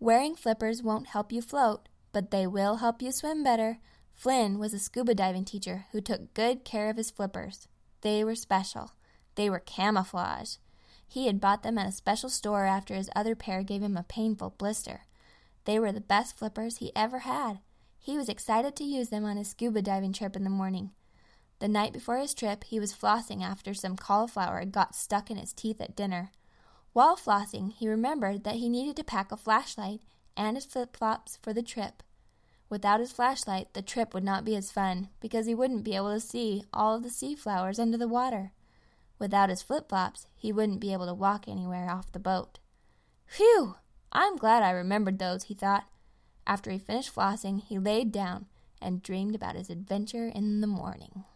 Wearing flippers won't help you float, but they will help you swim better. Flynn was a scuba diving teacher who took good care of his flippers. They were special. They were camouflage. He had bought them at a special store after his other pair gave him a painful blister. They were the best flippers he ever had. He was excited to use them on his scuba diving trip in the morning. The night before his trip, he was flossing after some cauliflower had got stuck in his teeth at dinner. While flossing, he remembered that he needed to pack a flashlight and his flip-flops for the trip. Without his flashlight, the trip would not be as fun because he wouldn't be able to see all of the sea flowers under the water. Without his flip-flops, he wouldn't be able to walk anywhere off the boat. Phew! I'm glad I remembered those, he thought. After he finished flossing, he laid down and dreamed about his adventure in the morning.